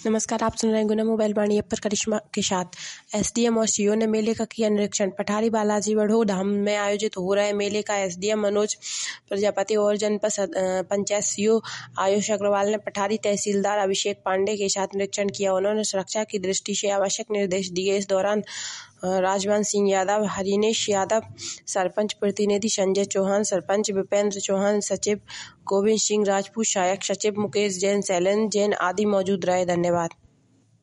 नमस्कार, आप सुन रहे हैं गुना मोबाइल वाणी ऐप पर करिश्मा के साथ। एसडीएम और सीओ ने मेले का किया निरीक्षण। पठारी बालाजी बड़ो धाम में आयोजित हो रहे मेले का एसडीएम मनोज प्रजापति और जनपद पंचायत सीओ आयुष अग्रवाल ने पठारी तहसीलदार अभिषेक पांडे के साथ निरीक्षण किया। उन्होंने सुरक्षा की दृष्टि से आवश्यक निर्देश दिए। इस दौरान राजवान सिंह यादव, हरीनेश यादव, सरपंच प्रतिनिधि संजय चौहान, सरपंच विपेंद्र चौहान, सचिव गोविंद सिंह राजपूत, सहायक सचिव मुकेश जैन, शैलेंद्र जैन आदि मौजूद रहे। धन्यवाद।